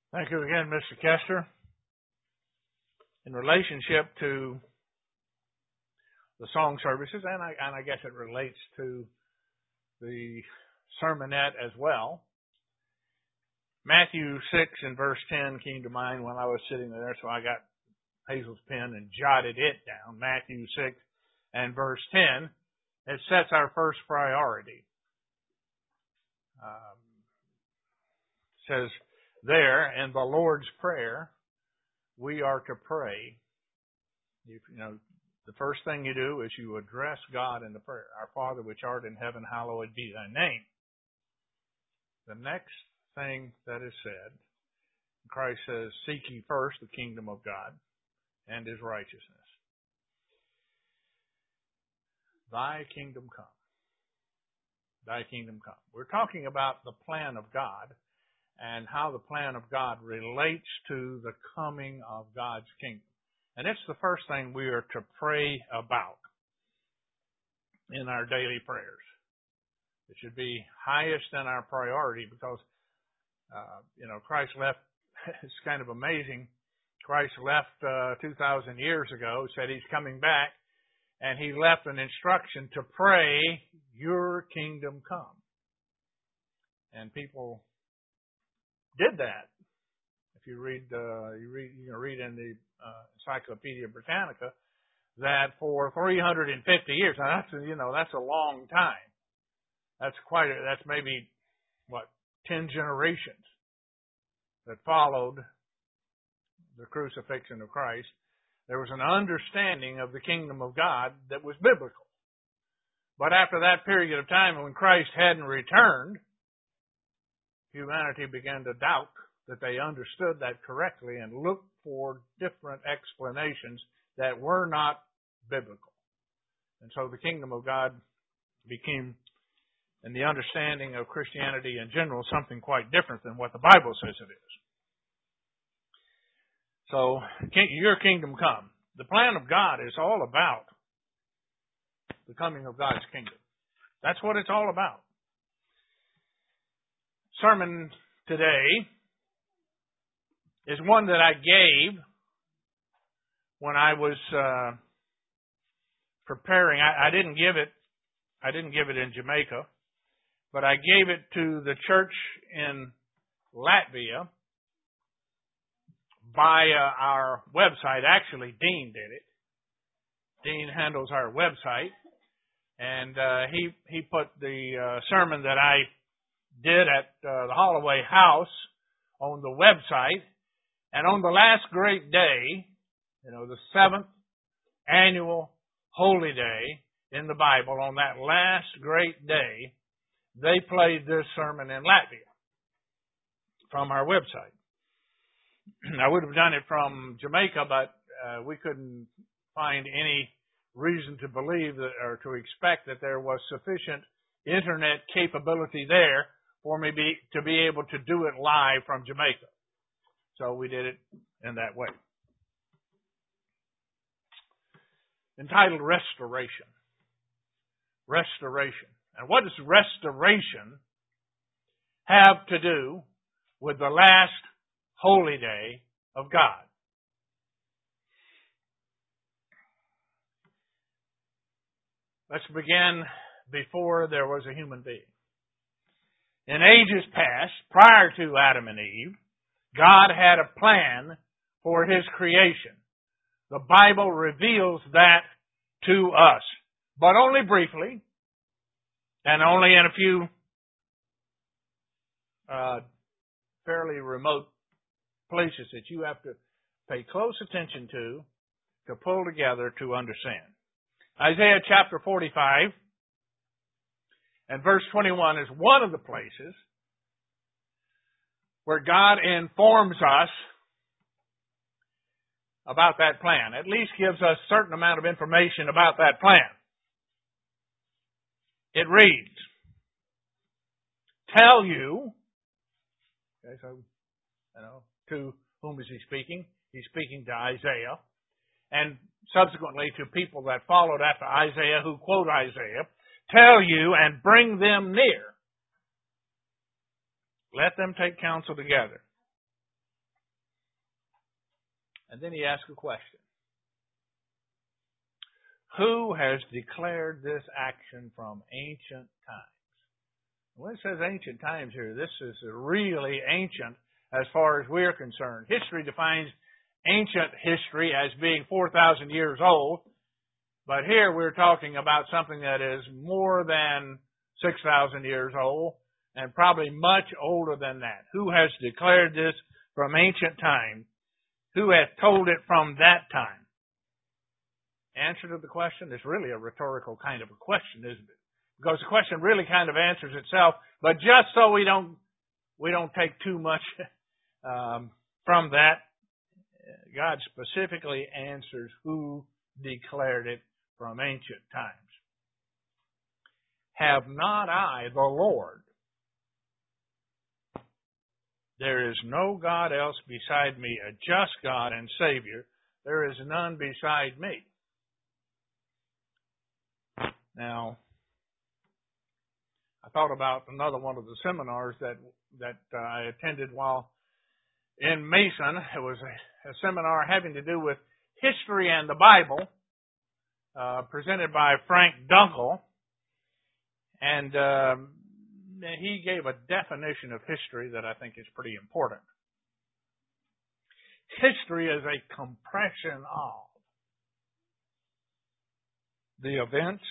Thank you again, Mr. Kester. In relationship to the song services, and I guess it relates to the sermonette as well, Matthew 6 and verse 10 came to mind when I was sitting there, so I got Hazel's pen and jotted it down. Matthew 6 and verse 10, it sets our first priority. Says there in the Lord's Prayer, we are to pray. The first thing you do is you address God in the prayer. Our Father which art in heaven, hallowed be thy name. The next thing that is said, Christ says, seek ye first the kingdom of God and his righteousness. Thy kingdom come. Thy kingdom come. We're talking about the plan of God and how the plan of God relates to the coming of God's kingdom. And it's the first thing we are to pray about in our daily prayers. It should be highest in our priority because, Christ left, it's kind of amazing. Christ left 2,000 years ago, said he's coming back, and he left an instruction to pray, your kingdom come. And people did that. If you read, you can read in the Encyclopedia Britannica that for 350 years. Now that's a long time. That's maybe 10 generations that followed the crucifixion of Christ. There was an understanding of the kingdom of God that was biblical. But after that period of time, when Christ hadn't returned, humanity began to doubt that they understood that correctly and looked for different explanations that were not biblical. And so the kingdom of God became, in the understanding of Christianity in general, something quite different than what the Bible says it is. So, your kingdom come. The plan of God is all about the coming of God's kingdom. That's what it's all about. Sermon today is one that I gave when I was preparing. I didn't give it in Jamaica, but I gave it to the church in Latvia via our website. Actually, Dean did it. Dean handles our website, and he put the sermon that I did at the Holloway House on the website. And on the last great day, the 7th annual holy day in the Bible, on that last great day, they played this sermon in Latvia from our website. I would have done it from Jamaica, but we couldn't find any reason to believe that, or to expect that there was sufficient internet capability there for me to be able to do it live from Jamaica. So we did it in that way. Entitled Restoration. Restoration. And what does restoration have to do with the last holy day of God? Let's begin before there was a human being. In ages past, prior to Adam and Eve, God had a plan for His creation. The Bible reveals that to us, but only briefly, and only in a few fairly remote places that you have to pay close attention to pull together to understand. Isaiah chapter 45 and verse 21 is one of the places where God informs us about that plan, at least gives us a certain amount of information about that plan. It reads, tell you, okay, so, to whom is he speaking? He's speaking to Isaiah, and subsequently to people that followed after Isaiah who quote Isaiah, tell you and bring them near. Let them take counsel together. And then he asks a question. Who has declared this action from ancient times? When it says ancient times here, this is really ancient as far as we're concerned. History defines ancient history as being 4,000 years old, but here we're talking about something that is more than 6,000 years old and probably much older than that. Who has declared this from ancient times? Who hath told it from that time? Answer to the question is really a rhetorical kind of a question, isn't it? Because the question really kind of answers itself, but just so we don't take too much from that, God specifically answers who declared it from ancient times. Have not I, the Lord? There is no God else beside me, a just God and Savior. There is none beside me. Now, I thought about another one of the seminars that I attended while in Mason. It was a seminar having to do with history and the Bible, presented by Frank Dunkel. And he gave a definition of history that I think is pretty important. History is a compression of the events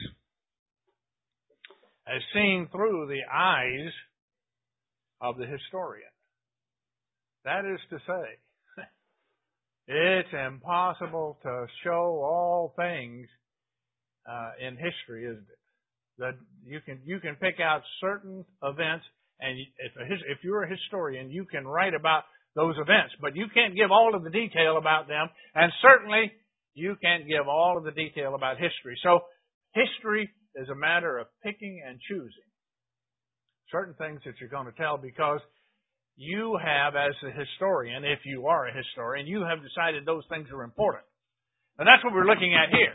as seen through the eyes of the historian. That is to say, it's impossible to show all things in history, isn't it? That you can pick out certain events, and if you're a historian, you can write about those events, but you can't give all of the detail about them, and certainly you can't give all of the detail about history. So history is a matter of picking and choosing certain things that you're going to tell, because you have, as a historian, if you are a historian, you have decided those things are important. And that's what we're looking at here.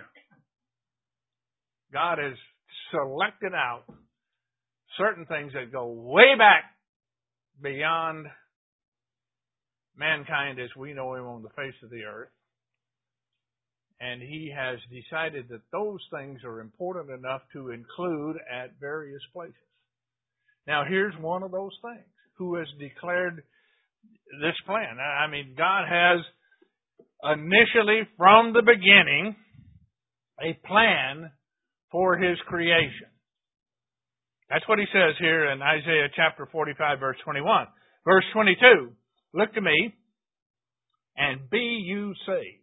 God has selected out certain things that go way back beyond mankind as we know him on the face of the earth. And he has decided that those things are important enough to include at various places. Now, here's one of those things. Who has declared this plan? I mean, God has initially, from the beginning, a plan for his creation. That's what he says here in Isaiah chapter 45, verse 21. Verse 22, look to me and be you saved.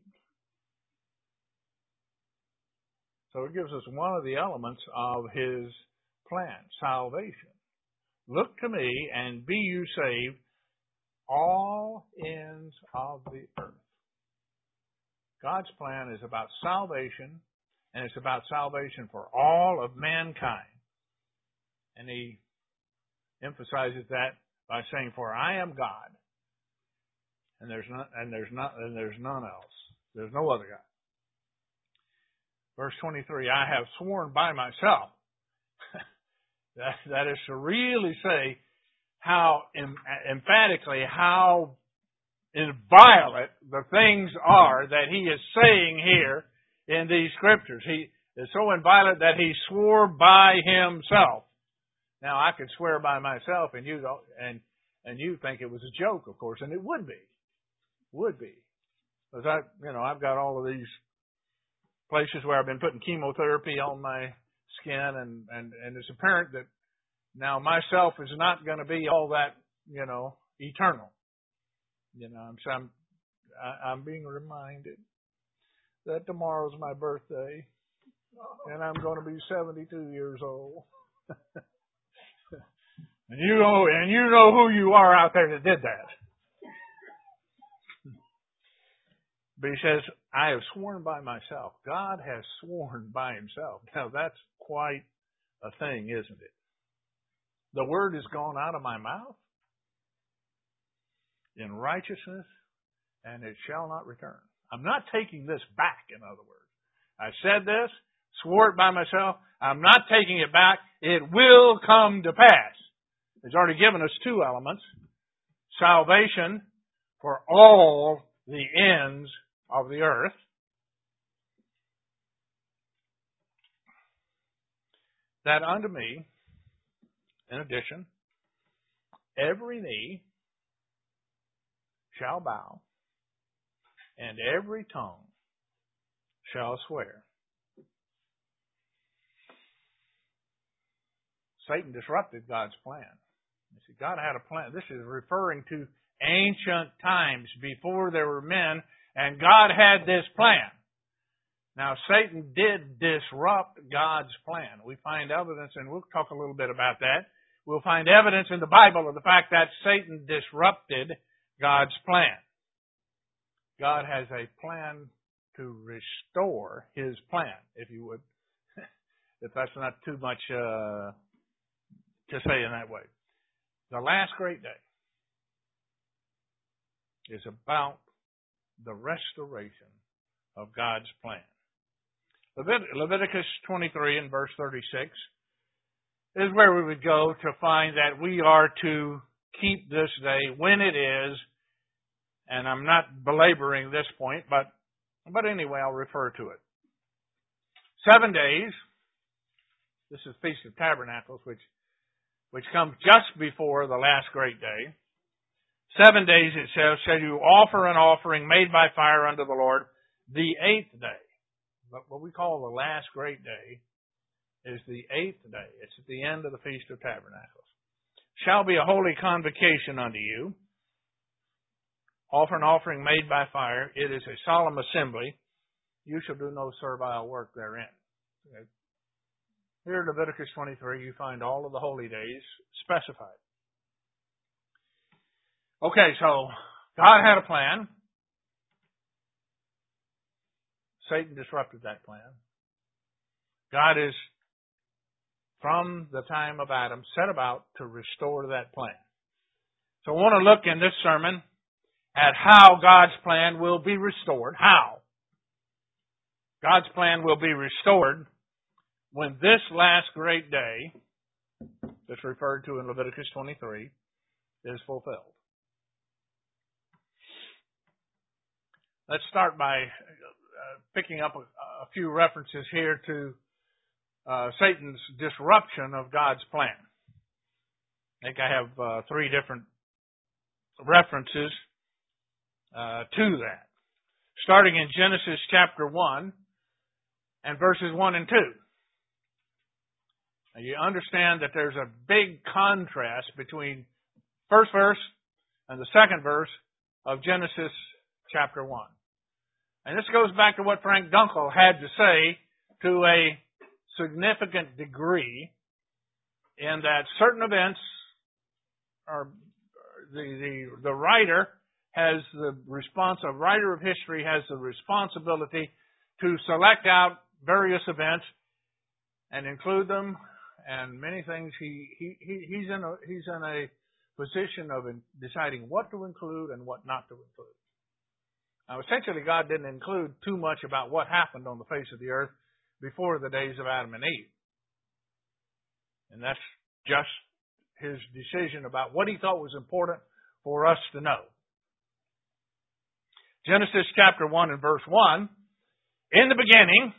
So it gives us one of the elements of his plan, salvation. Look to me and be you saved, all ends of the earth. God's plan is about salvation, and it's about salvation for all of mankind. And he emphasizes that by saying, "For I am God, and there's none else. There's no other God." Verse 23, I have sworn by myself. That is to really say how emphatically, how inviolate the things are that he is saying here in these scriptures. He is so inviolate that he swore by himself. Now, I could swear by myself, and you think it was a joke, of course, and it would be. Because I've got all of these places where I've been putting chemotherapy on my skin, and it's apparent that now myself is not going to be all that, eternal. So I'm being reminded that tomorrow's my birthday, and I'm going to be 72 years old. And you know who you are out there that did that. But he says, I have sworn by myself. God has sworn by himself. Now that's quite a thing, isn't it? The word has gone out of my mouth in righteousness, and it shall not return. I'm not taking this back, in other words. I said this, swore it by myself. I'm not taking it back. It will come to pass. He's already given us two elements. Salvation for all the ends of the earth, that unto me, in addition, every knee shall bow, and every tongue shall swear. Satan disrupted God's plan. You see, God had a plan. This is referring to ancient times before there were men, and God had this plan. Now, Satan did disrupt God's plan. We find evidence, and we'll talk a little bit about that. We'll find evidence in the Bible of the fact that Satan disrupted God's plan. God has a plan to restore His plan, if you would, if that's not too much to say in that way. The last great day is about the restoration of God's plan. Leviticus 23 and verse 36 is where we would go to find that we are to keep this day when it is, and I'm not belaboring this point, but anyway, I'll refer to it. 7 days, this is Feast of Tabernacles, which comes just before the last great day. 7 days, it says, shall you offer an offering made by fire unto the Lord. The 8th day, what we call the last great day, is the 8th day. It's at the end of the Feast of Tabernacles. Shall be a holy convocation unto you. Offer an offering made by fire. It is a solemn assembly. You shall do no servile work therein. Okay. Here in Leviticus 23, you find all of the holy days specified. Okay, so God had a plan. Satan disrupted that plan. God is, from the time of Adam, set about to restore that plan. So I want to look in this sermon at how God's plan will be restored. How? God's plan will be restored when this last great day, that's referred to in Leviticus 23, is fulfilled. Let's start by picking up a few references here to Satan's disruption of God's plan. I think I have 3 different references to that. Starting in Genesis chapter 1 and verses 1 and 2. Now you understand that there's a big contrast between first verse and the second verse of Genesis chapter 1. And this goes back to what Frank Dunkel had to say to a significant degree, in that certain events are the writer has the a writer of history has the responsibility to select out various events and include them, and many things he's in a position of deciding what to include and what not to include. Now, essentially, God didn't include too much about what happened on the face of the earth before the days of Adam and Eve. And that's just His decision about what He thought was important for us to know. Genesis chapter 1 and verse 1, in the beginning,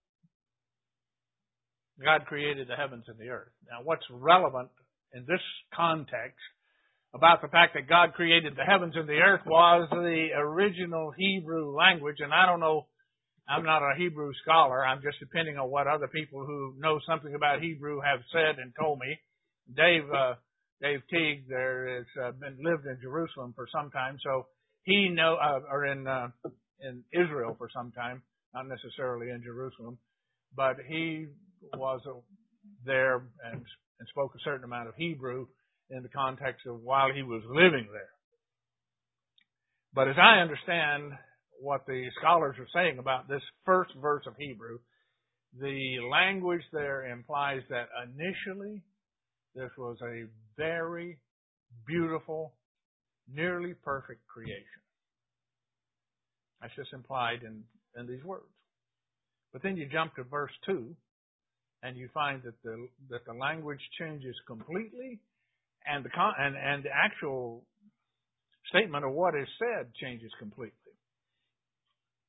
God created the heavens and the earth. Now, what's relevant in this context about the fact that God created the heavens and the earth was the original Hebrew language. And I don't know, I'm not a Hebrew scholar. I'm just depending on what other people who know something about Hebrew have said and told me. Dave Teague there has lived in Jerusalem for some time, so he or in Israel for some time, not necessarily in Jerusalem, but he was there and spoke a certain amount of Hebrew in the context of while he was living there. But as I understand what the scholars are saying about this first verse of Hebrew, the language there implies that initially this was a very beautiful, nearly perfect creation. That's just implied in these words. But then you jump to verse 2, and you find that the language changes completely, and the actual statement of what is said changes completely.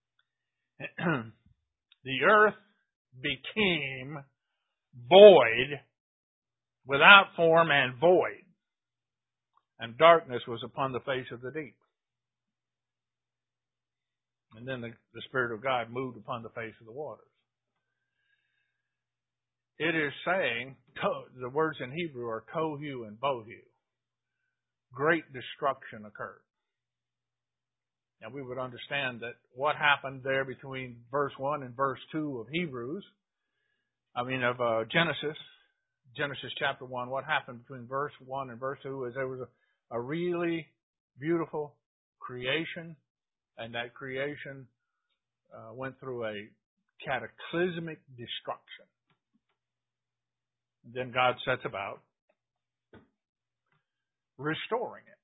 the earth became void, without form and void, and darkness was upon the face of the deep. And then the Spirit of God moved upon the face of the waters. It is saying, the words in Hebrew are tohu and bohu. Great destruction occurred. And we would understand that what happened there between verse 1 and verse 2 of Genesis chapter 1, what happened between verse 1 and verse 2 is there was a really beautiful creation, and that creation went through a cataclysmic destruction. Then God sets about restoring it.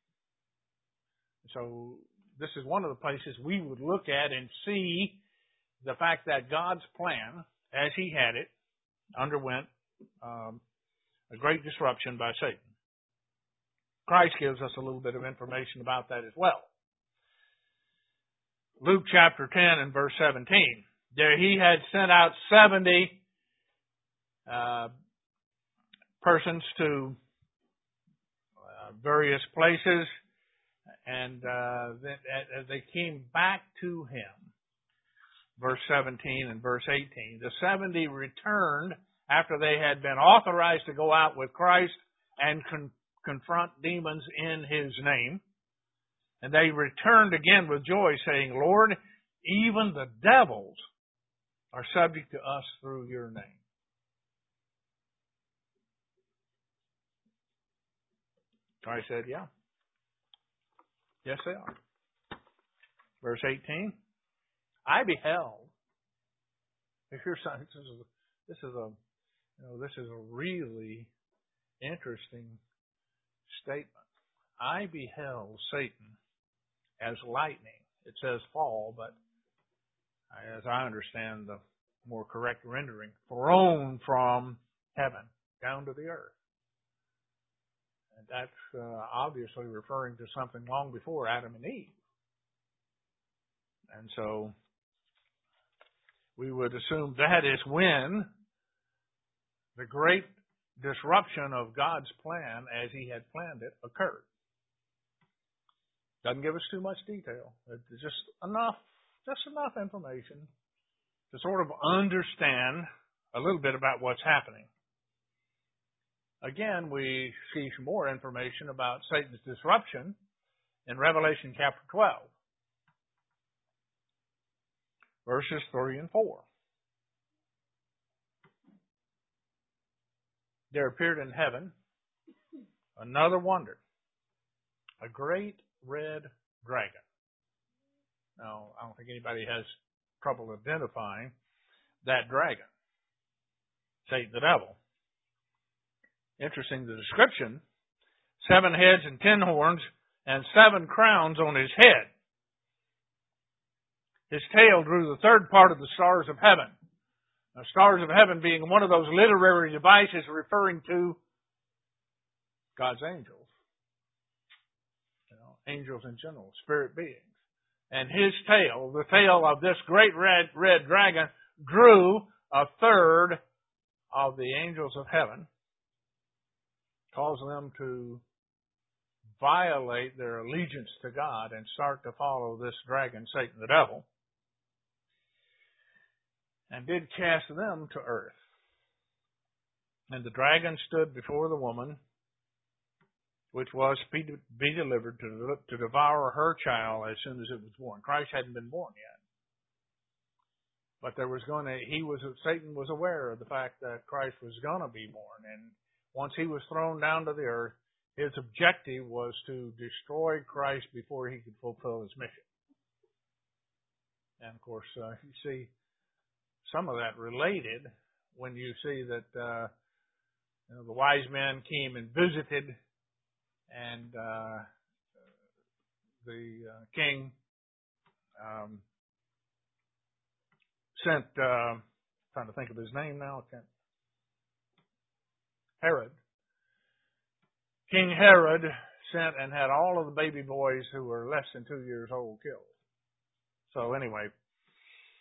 So this is one of the places we would look at and see the fact that God's plan, as He had it, underwent a great disruption by Satan. Christ gives us a little bit of information about that as well. Luke chapter 10 and verse 17. There He had sent out 70 persons to various places, and as they came back to Him, verse 17 and verse 18, the 70 returned after they had been authorized to go out with Christ and confront demons in His name. And they returned again with joy, saying, Lord, even the devils are subject to us through Your name. Christ said, yeah. Yes, they are. Verse 18, I beheld. This is a really interesting statement. I beheld Satan as lightning. It says fall, but as I understand the more correct rendering, thrown from heaven down to the earth. And that's obviously referring to something long before Adam and Eve. And so we would assume that is when the great disruption of God's plan as He had planned it occurred. Doesn't give us too much detail. It's just enough information to sort of understand a little bit about what's happening. Again, we see some more information about Satan's disruption in Revelation chapter 12, verses 3 and 4. There appeared in heaven another wonder, a great red dragon. Now, I don't think anybody has trouble identifying that dragon, Satan the devil. Interesting, the description, 7 heads and 10 horns and 7 crowns on his head. His tail drew the third part of the stars of heaven. Now, stars of heaven being one of those literary devices referring to God's angels. Angels in general, spirit beings. And his tail, the tail of this great red dragon, drew a third of the angels of heaven, caused them to violate their allegiance to God and start to follow this dragon, Satan the devil, and did cast them to earth. And the dragon stood before the woman, which was to be delivered to devour her child as soon as it was born. Christ hadn't been born yet. But Satan was aware of the fact that Christ was going to be born. And once he was thrown down to the earth, his objective was to destroy Christ before he could fulfill his mission. And of course, you see some of that related when you see that the wise men came and visited, and the king sent, trying to think of his name now, Herod. King Herod sent and had all of the baby boys who were less than 2 years old killed. So anyway,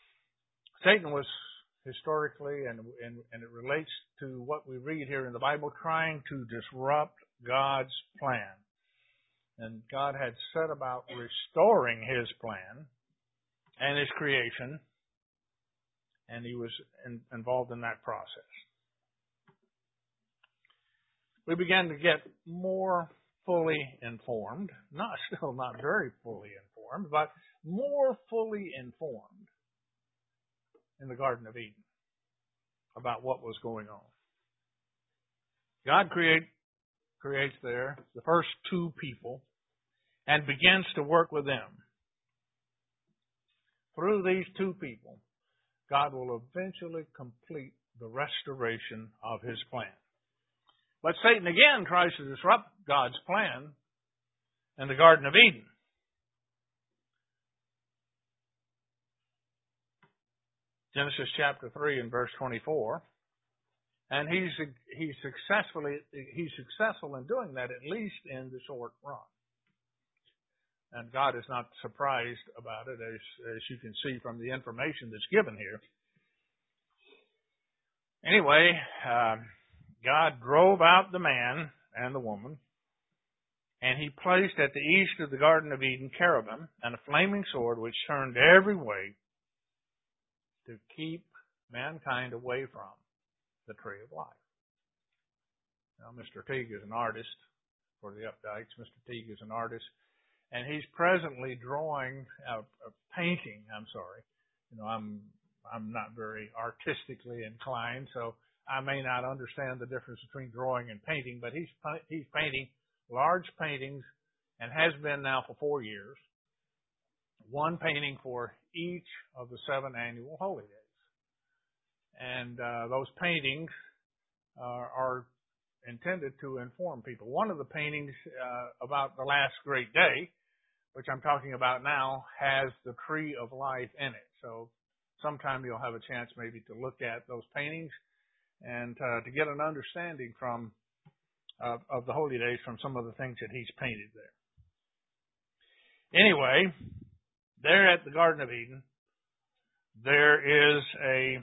Satan was historically, and it relates to what we read here in the Bible, trying to disrupt God's plan. And God had set about restoring His plan and His creation, and He was involved in that process. We began to get more fully informed, still not very fully informed, but more fully informed in the Garden of Eden about what was going on. God creates there the first two people and begins to work with them. Through these two people, God will eventually complete the restoration of His plan. But Satan again tries to disrupt God's plan in the Garden of Eden. Genesis chapter 3 and verse 24. And he's successful in doing that, at least in the short run. And God is not surprised about it, as you can see from the information that's given here. Anyway, God drove out the man and the woman, and He placed at the east of the Garden of Eden cherubim and a flaming sword which turned every way to keep mankind away from the tree of life. Now, Mr. Teague is an artist for the Updikes. Mr. Teague is an artist, and he's presently drawing painting. I'm not very artistically inclined, so I may not understand the difference between drawing and painting, but he's painting large paintings and has been now for 4 years. One painting for each of the 7 annual holy days. And those paintings are intended to inform people. One of the paintings about the last great day, which I'm talking about now, has the tree of life in it. So sometime you'll have a chance maybe to look at those paintings and to get an understanding of the holy days from some of the things that he's painted there. Anyway, there at the Garden of Eden, there is a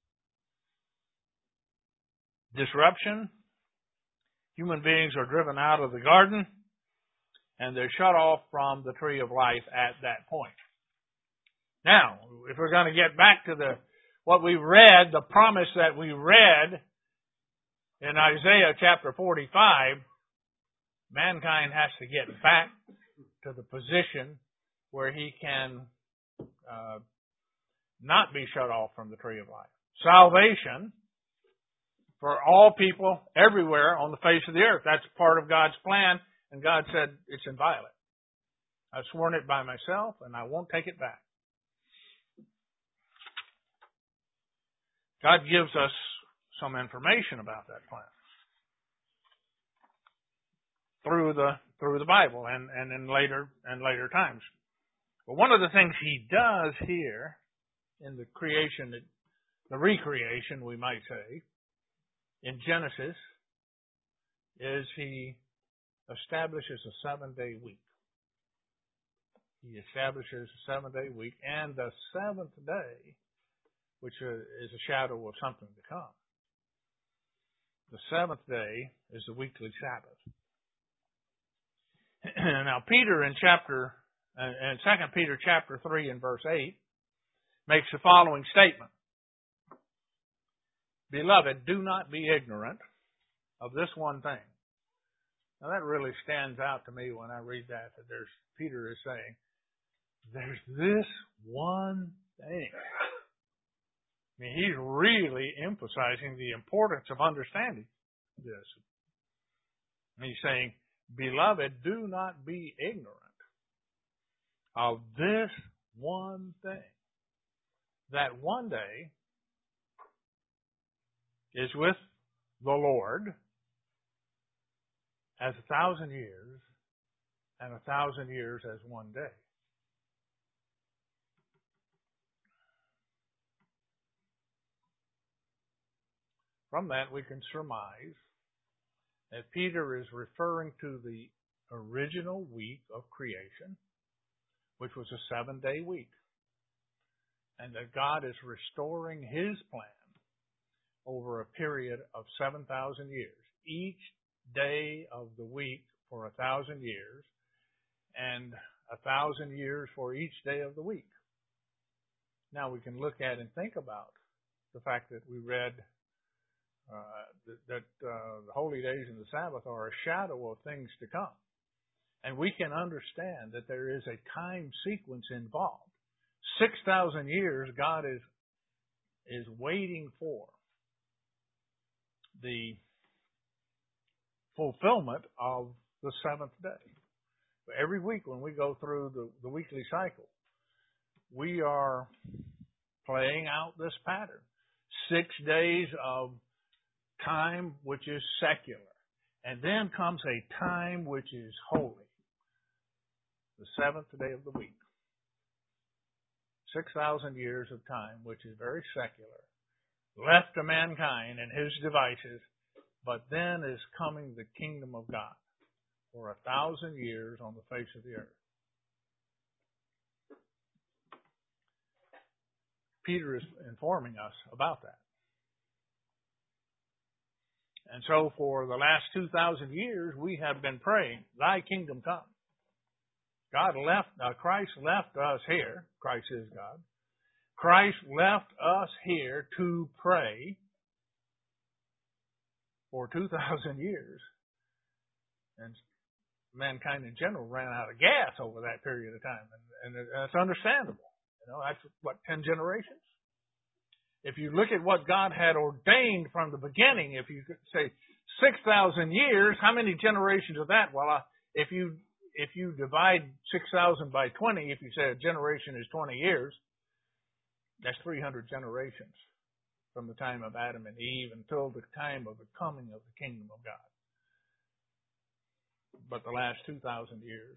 disruption. Human beings are driven out of the garden, and they're shut off from the tree of life at that point. Now, if we're going to get back to what we read, the promise that we read in Isaiah chapter 45, mankind has to get back to the position where he can not be shut off from the tree of life. Salvation for all people everywhere on the face of the earth. That's part of God's plan, and God said it's inviolate. I've sworn it by myself, and I won't take it back. God gives us some information about that plan through the Bible and in later times. But one of the things He does here in the creation, the recreation, we might say, in Genesis, is He establishes a 7-day week. He establishes a 7-day week, and the 7th day, which is a shadow of something to come. The 7th day is the weekly Sabbath. Now, Peter in 2 Peter chapter 3 and verse 8 makes the following statement. Beloved, do not be ignorant of this one thing. Now that really stands out to me when I read that Peter is saying, there's this one thing. I mean, he's really emphasizing the importance of understanding this. And he's saying, beloved, do not be ignorant of this one thing. That one day is with the Lord as 1,000 years, and 1,000 years as one day. From that, we can surmise that Peter is referring to the original week of creation, which was a 7-day week. and that God is restoring His plan over a period of 7,000 years, each day of the week for 1,000 years, and 1,000 years for each day of the week. Now we can look at and think about the fact that we read that the holy days and the Sabbath are a shadow of things to come. And we can understand that there is a time sequence involved. 6,000 years God is waiting for the fulfillment of the seventh day. Every week when we go through the weekly cycle, we are playing out this pattern. 6 days of time which is secular. And then comes a time which is holy. The seventh day of the week. 6,000 years of time which is very secular. Left to mankind and his devices. But then is coming the kingdom of God for 1,000 years on the face of the earth. Peter is informing us about that. And so for the last 2,000 years, we have been praying, Thy kingdom come. Christ left us here. Christ is God. Christ left us here to pray for 2,000 years. And mankind in general ran out of gas over that period of time. And it's understandable. That's 10 generations? If you look at what God had ordained from the beginning, if you could say 6,000 years, how many generations of that? Well, if you divide 6,000 by 20, if you say a generation is 20 years, that's 300 generations from the time of Adam and Eve until the time of the coming of the kingdom of God. But the last 2,000 years,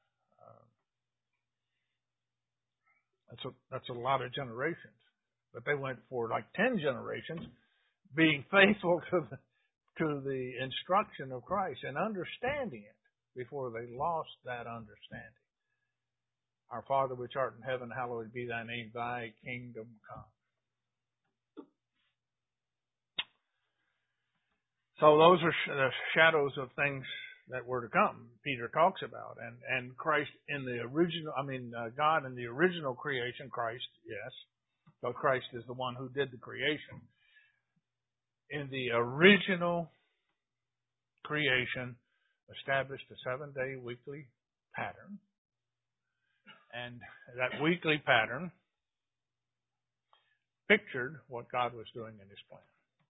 that's a lot of generations. But they went for 10 generations, being faithful to the instruction of Christ and understanding it before they lost that understanding. Our Father which art in heaven, hallowed be thy name, thy kingdom come. So those are the shadows of things that were to come, Peter talks about. And Christ in the original, God in the original creation, Christ, yes. So Christ is the one who did the creation. In the original creation, established a 7-day weekly pattern. And that weekly pattern pictured what God was doing in His plan.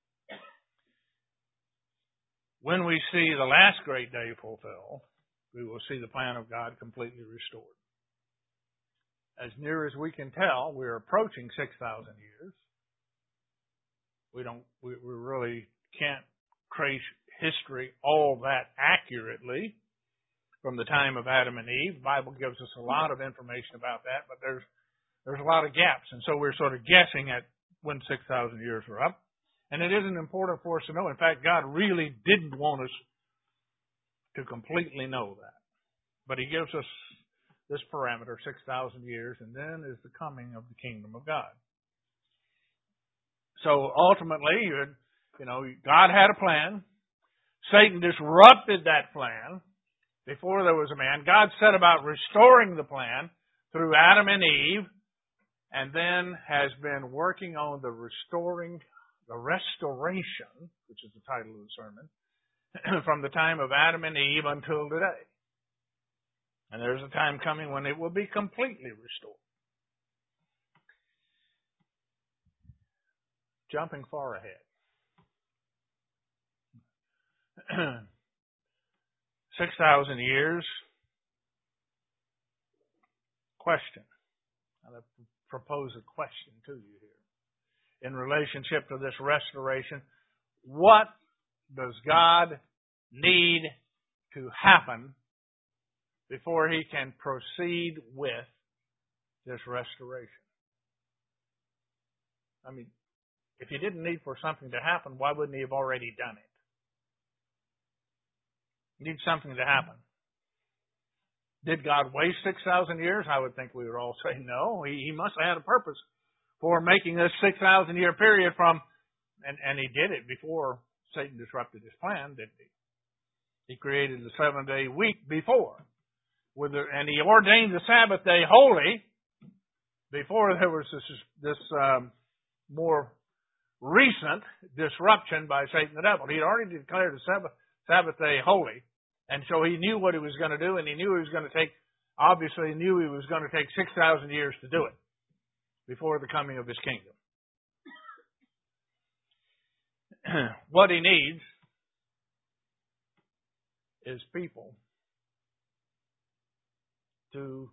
When we see the last great day fulfilled, we will see the plan of God completely restored. As near as we can tell, we're approaching 6,000 years. We really can't trace history all that accurately from the time of Adam and Eve. The Bible gives us a lot of information about that, but there's a lot of gaps, and so we're sort of guessing at when 6,000 years are up. And it isn't important for us to know. In fact, God really didn't want us to completely know that. But He gives us this parameter, 6,000 years, and then is the coming of the kingdom of God. So ultimately, God had a plan. Satan disrupted that plan before there was a man. God set about restoring the plan through Adam and Eve, and then has been working on the restoration, which is the title of the sermon, from the time of Adam and Eve until today. And there's a time coming when it will be completely restored. Jumping far ahead. 6,000 years. Question. I'll propose a question to you here. In relationship to this restoration, what does God need to happen before He can proceed with this restoration? If He didn't need for something to happen, why wouldn't He have already done it? He needs something to happen. Did God waste 6,000 years? I would think we would all say no. He must have had a purpose for making this 6,000 year period from, and he did it before Satan disrupted his plan, didn't he? He created the 7-day week before. And he ordained the Sabbath day holy before there was this more recent disruption by Satan the devil. He had already declared the Sabbath day holy, and so he knew what he was going to do, and he knew he was going to take, obviously he knew he was going to take 6,000 years to do it before the coming of his kingdom. What he needs is people to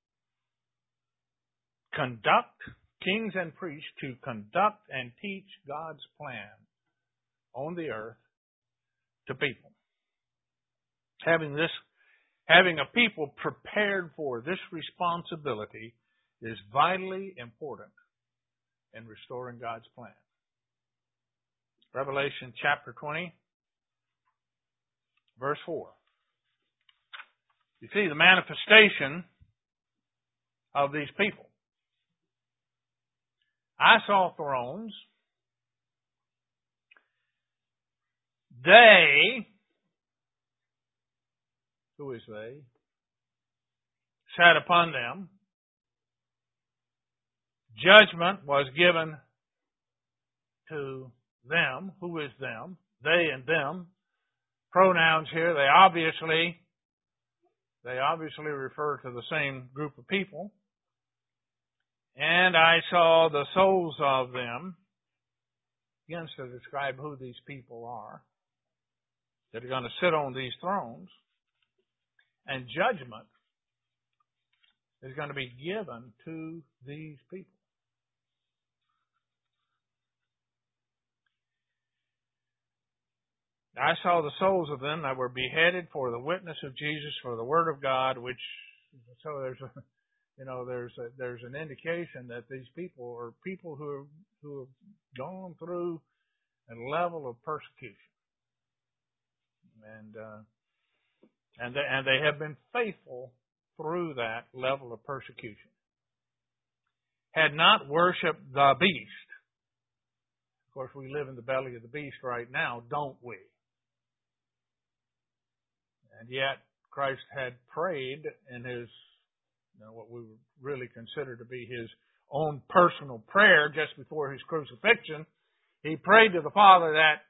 conduct, kings and priests, to conduct and teach God's plan on the earth to people. Having a people prepared for this responsibility is vitally important in restoring God's plan. Revelation chapter 20, verse 4. You see the manifestation of these people. I saw thrones. They, who is they? Sat upon them. Judgment was given to them. Who is them? They and them. Pronouns here, they obviously refer to the same group of people. And I saw the souls of them, begins to describe who these people are, that are going to sit on these thrones. And judgment is going to be given to these people. I saw the souls of them that were beheaded for the witness of Jesus, for the word of God, which, so there's an indication that these people are people who have gone through a level of persecution, and they have been faithful through that level of persecution. Had not worshipped the beast. Of course, we live in the belly of the beast right now, don't we? And yet, Christ had prayed in his, what we would really consider to be his own personal prayer just before his crucifixion. He prayed to the Father that,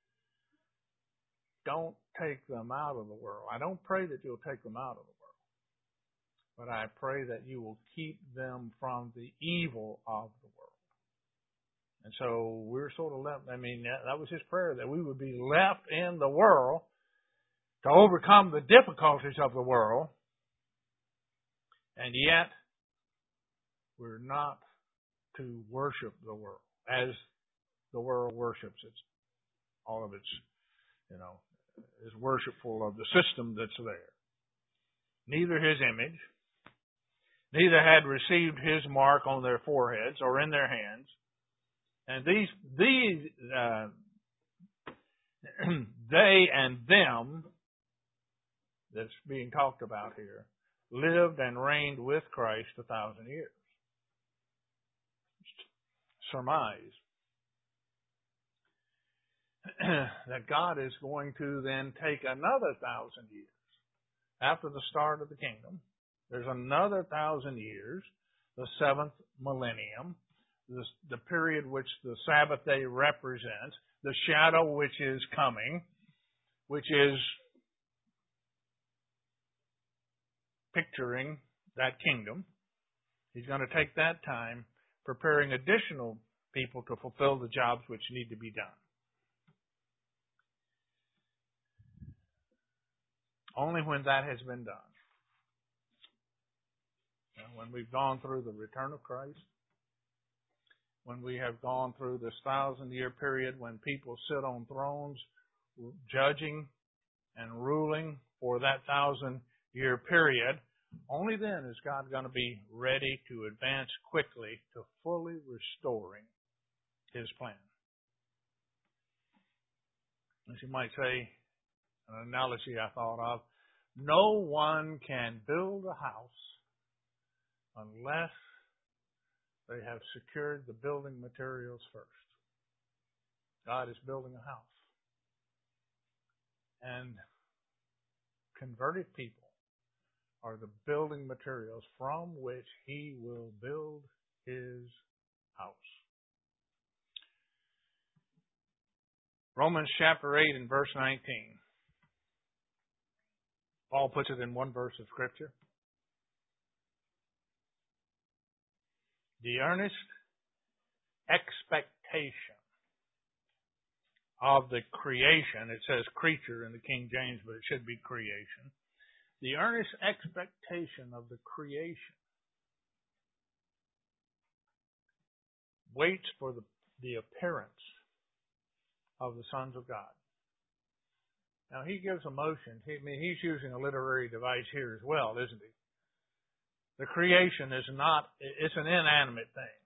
don't take them out of the world. I don't pray that you'll take them out of the world, but I pray that you will keep them from the evil of the world. And so we're sort of left, that was his prayer, that we would be left in the world to overcome the difficulties of the world, and yet we're not to worship the world as the world worships it. All of its, is worshipful of the system that's there. Neither his image, neither had received his mark on their foreheads or in their hands. And these they and them that's being talked about here lived and reigned with Christ 1,000 years. Surmise that God is going to then take another 1,000 years after the start of the kingdom. There's another 1,000 years, the 7th millennium, the period which the Sabbath day represents, the shadow which is coming, which is picturing that kingdom. He's going to take that time preparing additional people to fulfill the jobs which need to be done. Only when that has been done, when we've gone through the return of Christ, when we have gone through this 1,000-year period, when people sit on thrones judging and ruling for that 1,000-year period, only then is God going to be ready to advance quickly to fully restoring his plan. As you might say, an analogy I thought of, no one can build a house unless They have secured the building materials first. God is building a house. And converted people are the building materials from which He will build His house. Romans chapter 8 and verse 19. Paul puts it in one verse of Scripture. The earnest expectation of the creation, it says creature in the King James, but it should be creation. The earnest expectation of the creation waits for the appearance of the sons of God. Now, he gives emotion. He's using a literary device here as well, isn't he? The creation is not, it's an inanimate thing.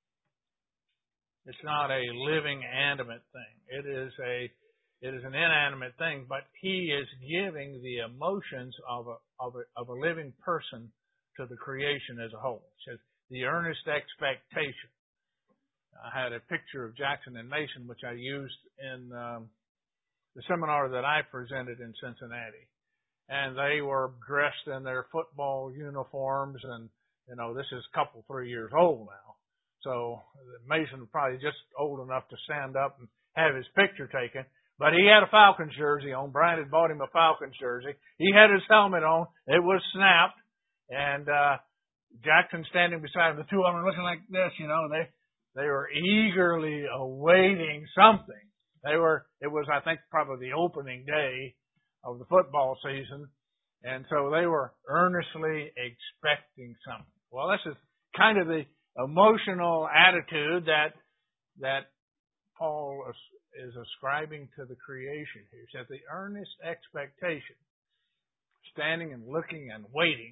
It's not a living, animate thing. It is an inanimate thing, but he is giving the emotions of a living person to the creation as a whole. It says, the earnest expectation. I had a picture of Jackson and Mason, which I used in the seminar that I presented in Cincinnati. And they were dressed in their football uniforms, and, this is a couple, 3 years old now. So Mason was probably just old enough to stand up and have his picture taken. But he had a Falcons jersey on. Brian had bought him a Falcons jersey. He had his helmet on. It was snapped. And Jackson standing beside him. The two of them were looking like this, They were eagerly awaiting something. It was, I think, probably the opening day of the football season. And so they were earnestly expecting something. Well, this is kind of the emotional attitude that Paul is ascribing to the creation here. He says the earnest expectation, standing and looking and waiting,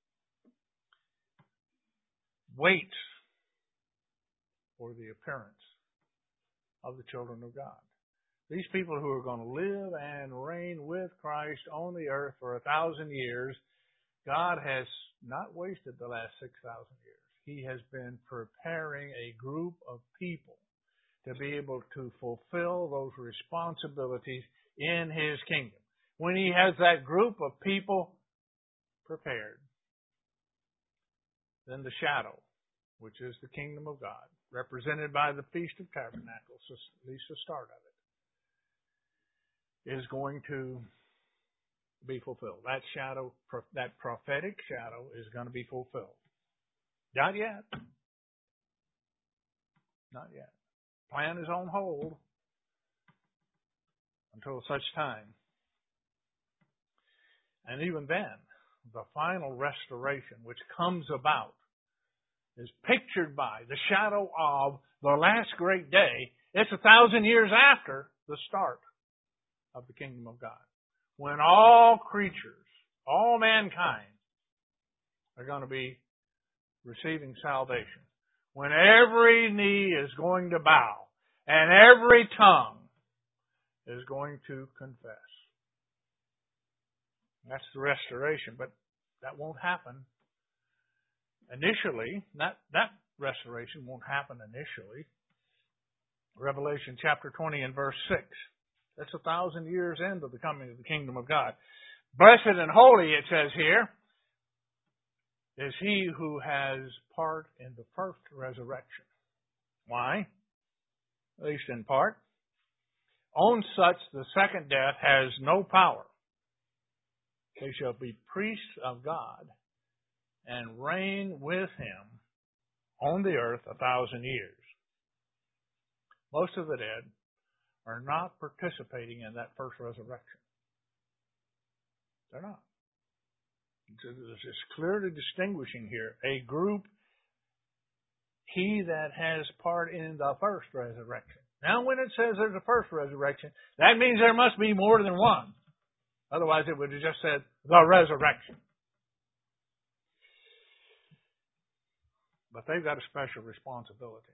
waits for the appearance of the children of God. These people who are going to live and reign with Christ on the earth for 1,000 years, God has not wasted the last 6,000 years. He has been preparing a group of people to be able to fulfill those responsibilities in His kingdom. When He has that group of people prepared, then the shadow, which is the kingdom of God, represented by the Feast of Tabernacles, at least the start of it, is going to be fulfilled. That shadow, that prophetic shadow, is going to be fulfilled. Not yet. Not yet. Plan is on hold until such time. And even then, the final restoration which comes about is pictured by the shadow of the last great day. It's 1,000 years after the start of the kingdom of God, when all creatures, all mankind, are going to be receiving salvation, when every knee is going to bow and every tongue is going to confess. That's the restoration, but that won't happen initially. That restoration won't happen initially. Revelation chapter 20 and verse 6. That's 1,000 years into the coming of the kingdom of God. Blessed and holy, it says here, is he who has part in the first resurrection. Why? At least in part. On such the second death has no power. They shall be priests of God and reign with Him on the earth 1,000 years. Most of the dead are not participating in that first resurrection. They're not. It's clearly distinguishing here a group, he that has part in the first resurrection. Now, when it says there's a first resurrection, that means there must be more than one. Otherwise, it would have just said the resurrection. But they've got a special responsibility.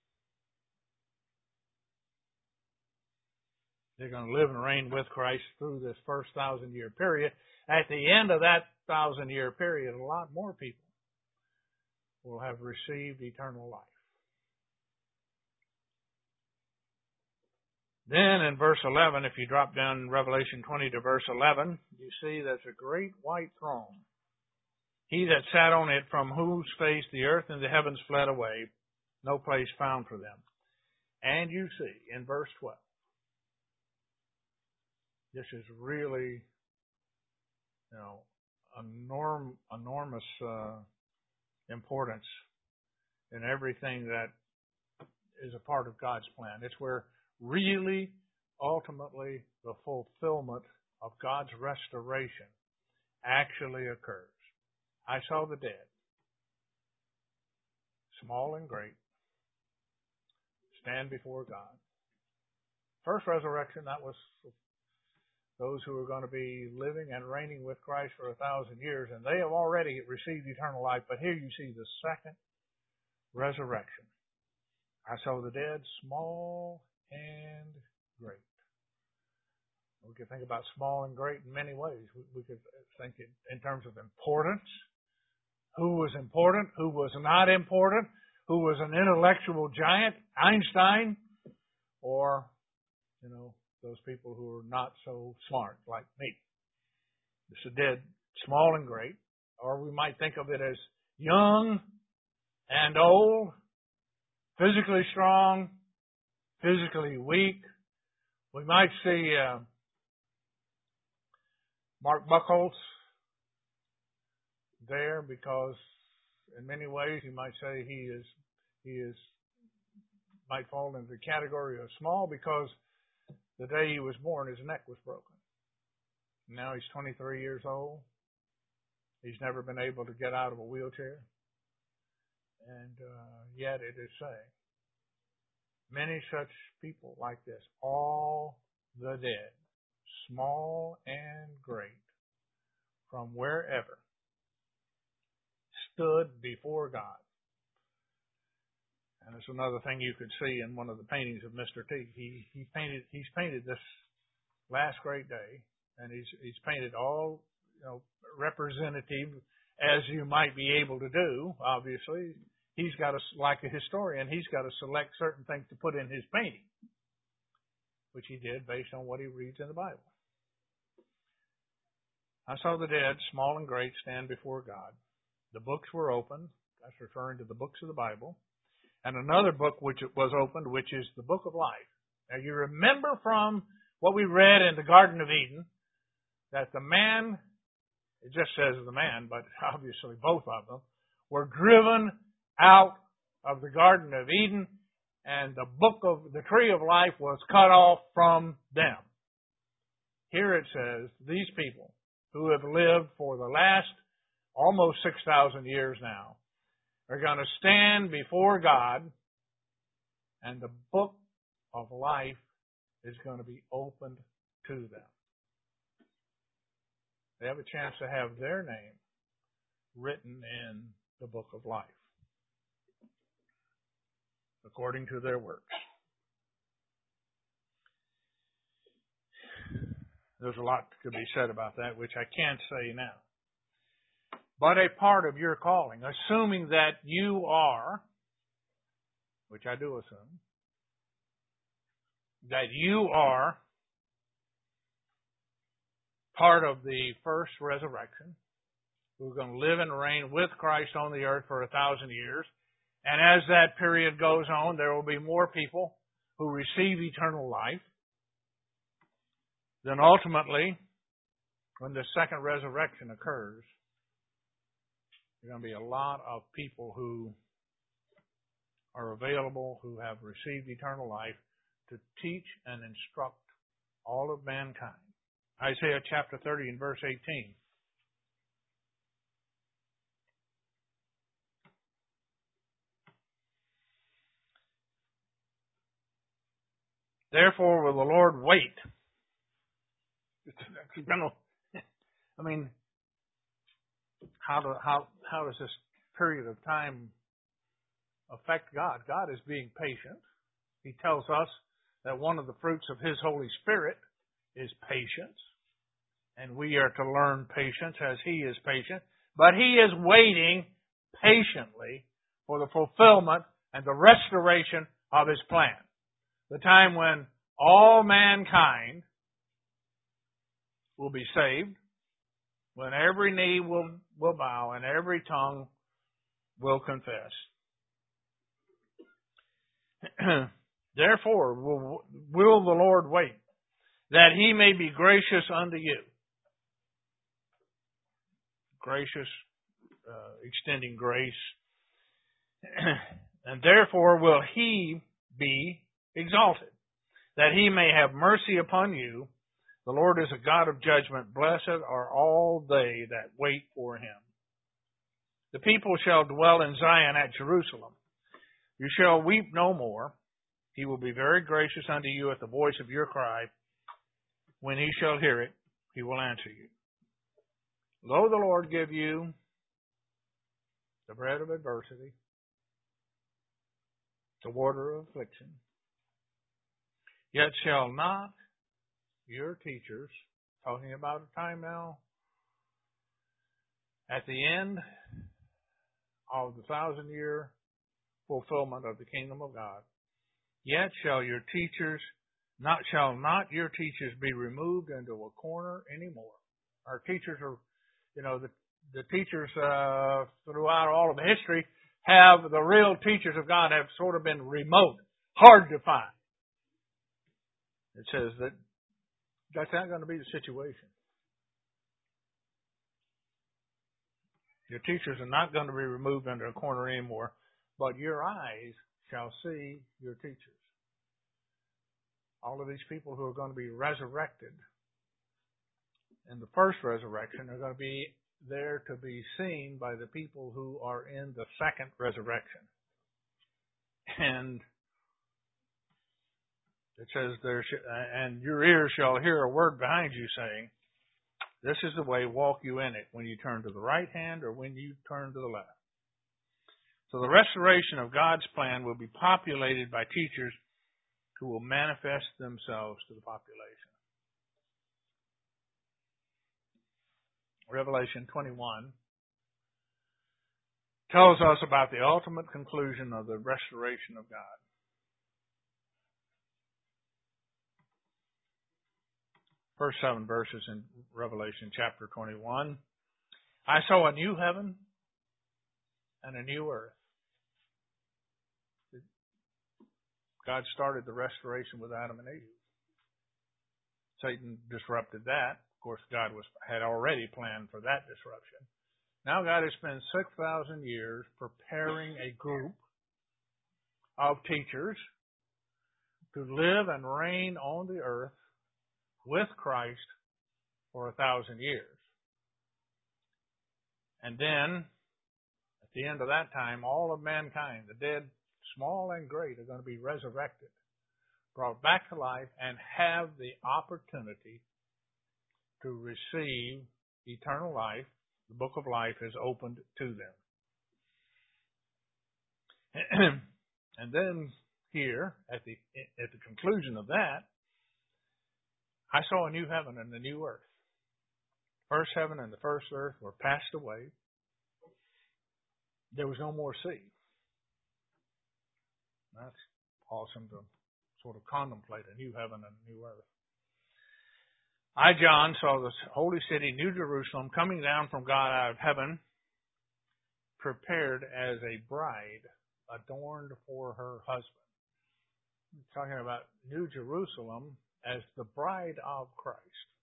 They're going to live and reign with Christ through this first 1,000-year period. At the end of that 1,000-year period, a lot more people will have received eternal life. Then in verse 11, if you drop down in Revelation 20 to verse 11, you see there's a great white throne. He that sat on it, from whose face the earth and the heavens fled away, no place found for them. And you see in verse 12, this is really, enormous importance in everything that is a part of God's plan. It's where really, ultimately, the fulfillment of God's restoration actually occurs. I saw the dead, small and great, stand before God. First resurrection, that was those who are going to be living and reigning with Christ for 1,000 years, and they have already received eternal life. But here you see the second resurrection. I saw the dead, small and great. We could think about small and great in many ways. We could think in terms of importance. Who was important? Who was not important? Who was an intellectual giant? Einstein? Or, those people who are not so smart like me. It's the dead, small and great. Or we might think of it as young and old, physically strong, physically weak. We might see Mark Buchholz there because in many ways you might say he might fall into the category of small because the day he was born his neck was broken. Now he's 23 years old. He's never been able to get out of a wheelchair. And yet it is saying, many such people like this, all the dead, small and great, from wherever, stood before God. And it's another thing you could see in one of the paintings of Mr. T. He's painted this last great day, and he's painted all representative as you might be able to do. Obviously, he's got like a historian, he's got to select certain things to put in his painting, which he did based on what he reads in the Bible. I saw the dead, small and great, stand before God. The books were opened. That's referring to the books of the Bible. And another book which was opened, which is the book of life. Now you remember from what we read in the Garden of Eden that the man, it just says the man, but obviously both of them, were driven out of the Garden of Eden, and the tree of life was cut off from them. Here it says, these people who have lived for the last almost 6,000 years now are going to stand before God, and the book of life is going to be opened to them. They have a chance to have their name written in the book of life, according to their works. There's a lot to be said about that, which I can't say now. But a part of your calling, assuming that you are, which I do assume, that you are part of the first resurrection, who's going to live and reign with Christ on the earth for 1,000 years. And as that period goes on, there will be more people who receive eternal life. Then ultimately, when the second resurrection occurs, there are going to be a lot of people who are available, who have received eternal life, to teach and instruct all of mankind. Isaiah chapter 30 and verse 18. Therefore will the Lord wait. How does this period of time affect God? God is being patient. He tells us that one of the fruits of His Holy Spirit is patience. And we are to learn patience as He is patient. But He is waiting patiently for the fulfillment and the restoration of His plan. The time when all mankind will be saved, when every knee will bow and every tongue will confess. Therefore will the Lord wait, that He may be gracious unto you. Gracious, extending grace. And therefore will He be exalted, that He may have mercy upon you. The Lord is a God of judgment. Blessed are all they that wait for Him. The people shall dwell in Zion at Jerusalem. You shall weep no more. He will be very gracious unto you at the voice of your cry. When He shall hear it, He will answer you. Lo, the Lord give you the bread of adversity, the water of affliction. Yet shall not your teachers, talking about a time now, at the end of the 1,000-year fulfillment of the kingdom of God, yet shall your teachers shall not your teachers be removed into a corner anymore. Our teachers are, the teachers throughout all of history have, the real teachers of God have sort of been remote, hard to find. It says that that's not going to be the situation. Your teachers are not going to be removed into a corner anymore, but your eyes shall see your teachers. All of these people who are going to be resurrected in the first resurrection are going to be there to be seen by the people who are in the second resurrection. And it says and your ears shall hear a word behind you saying, this is the way, walk you in it, when you turn to the right hand or when you turn to the left. So the restoration of God's plan will be populated by teachers who will manifest themselves to the population. Revelation 21 tells us about the ultimate conclusion of the restoration of God. First 7 verses in Revelation chapter 21. I saw a new heaven and a new earth. God started the restoration with Adam and Eve. Satan disrupted that. Of course, God had already planned for that disruption. Now God has spent 6,000 years preparing a group of teachers to live and reign on the earth with Christ for 1,000 years. And then, at the end of that time, all of mankind, the dead, small and great, are going to be resurrected, brought back to life, and have the opportunity to receive eternal life. The book of life is opened to them. And then here, at the conclusion of that, I saw a new heaven and a new earth. First heaven and the first earth were passed away. There was no more sea. That's awesome to sort of contemplate a new heaven and a new earth. I, John, saw the holy city, New Jerusalem, coming down from God out of heaven, prepared as a bride adorned for her husband. We're talking about New Jerusalem as the bride of Christ.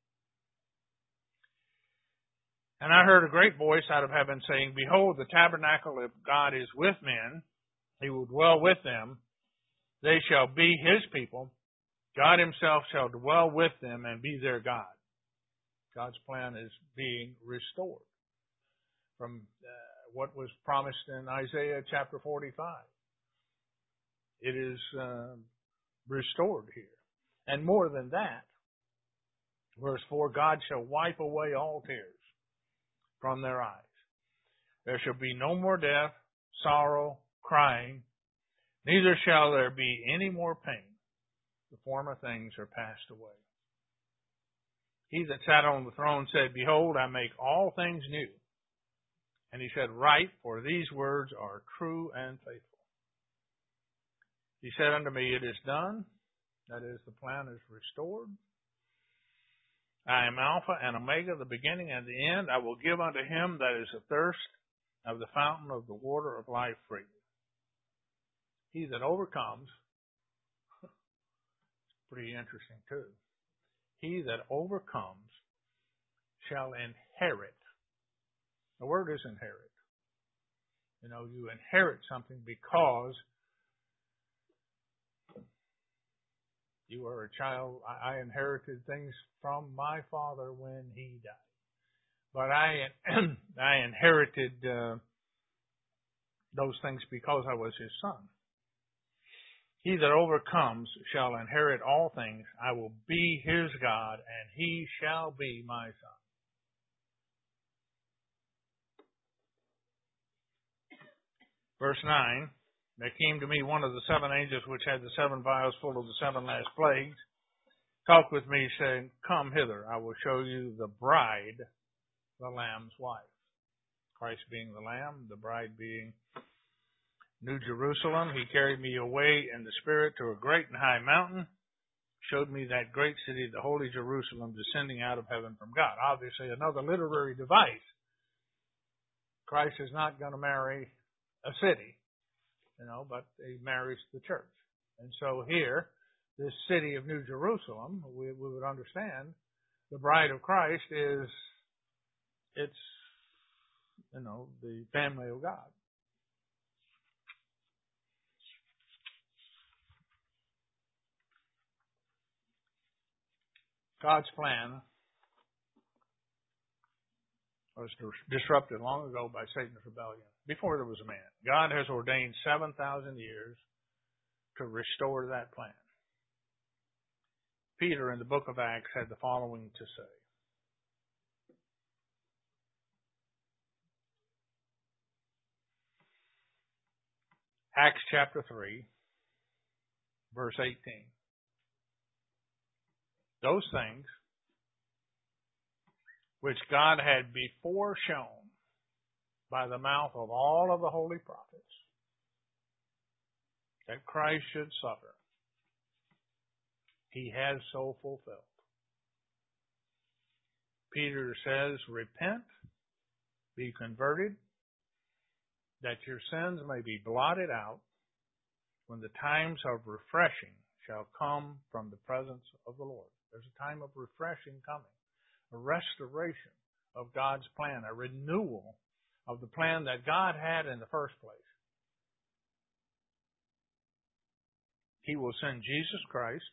And I heard a great voice out of heaven saying, behold, the tabernacle of God is with men. He will dwell with them. They shall be His people. God Himself shall dwell with them and be their God. God's plan is being restored from what was promised in Isaiah chapter 45. It is restored here. And more than that, verse 4, God shall wipe away all tears from their eyes. There shall be no more death, sorrow, crying, neither shall there be any more pain. The former things are passed away. He that sat on the throne said, behold, I make all things new. And he said, Write, for these words are true and faithful. He said unto me, It is done. That is, the plan is restored. I am Alpha and Omega, the beginning and the end. I will give unto him that is athirst of the fountain of the water of life freely. He that overcomes, pretty interesting too. He that overcomes shall inherit. The word is inherit. You know, you inherit something because you are a child. I inherited things from my father when he died. But I inherited those things because I was his son. He that overcomes shall inherit all things. I will be his God, and he shall be my son. Verse 9, There came to me one of the seven angels which had the seven vials full of the seven last plagues, talked with me, saying, Come hither, I will show you the bride, the Lamb's wife. Christ being the Lamb, the bride being New Jerusalem. He carried me away in the Spirit to a great and high mountain, showed me that great city, the holy Jerusalem, descending out of heaven from God. Obviously, another literary device. Christ is not going to marry a city, but he marries the church. And so here, this city of New Jerusalem, we would understand, the bride of Christ is, the family of God. God's plan was disrupted long ago by Satan's rebellion, before there was a man. God has ordained 7,000 years to restore that plan. Peter, in the book of Acts, had the following to say. Acts chapter 3, verse 18. Those things which God had before shown by the mouth of all of the holy prophets, that Christ should suffer, he has so fulfilled. Peter says, Repent, be converted, that your sins may be blotted out when the times of refreshing shall come from the presence of the Lord. There's a time of refreshing coming, a restoration of God's plan, a renewal of the plan that God had in the first place. He will send Jesus Christ,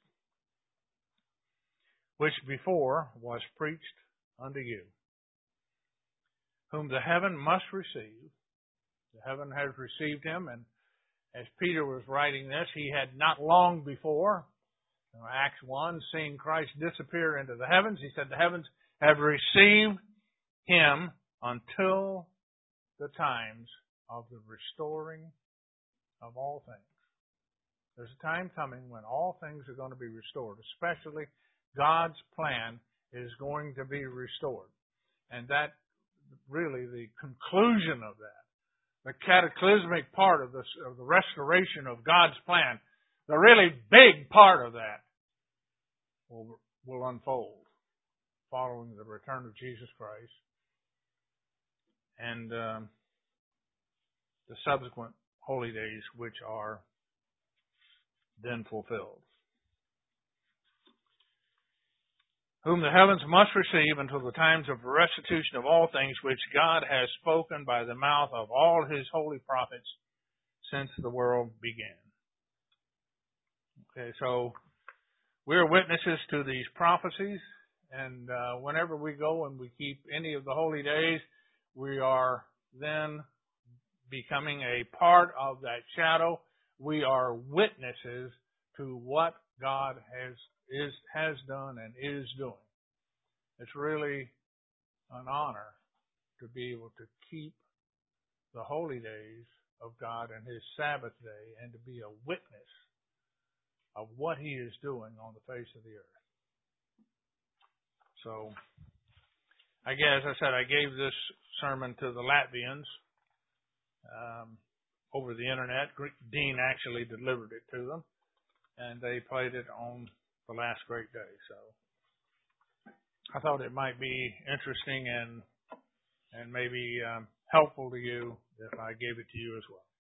which before was preached unto you, whom the heaven must receive. The heaven has received him, and as Peter was writing this, he had not long before, Acts 1, seeing Christ disappear into the heavens, he said, The heavens have received him until the times of the restoring of all things. There's a time coming when all things are going to be restored, especially God's plan is going to be restored. And that really the conclusion of that, the cataclysmic part of the restoration of God's plan, the really big part of that will unfold following the return of Jesus Christ and the subsequent holy days which are then fulfilled. Whom the heavens must receive until the times of restitution of all things which God has spoken by the mouth of all his holy prophets since the world began. Okay, so we're witnesses to these prophecies, and whenever we go and we keep any of the holy days, we are then becoming a part of that shadow. We are witnesses to what God has done and is doing. It's really an honor to be able to keep the holy days of God and his Sabbath day and to be a witness of what he is doing on the face of the earth. So, as I said, I gave this sermon to the Latvians over the internet. Dean actually delivered it to them, and they played it on the last great day. So I thought it might be interesting and maybe helpful to you if I gave it to you as well.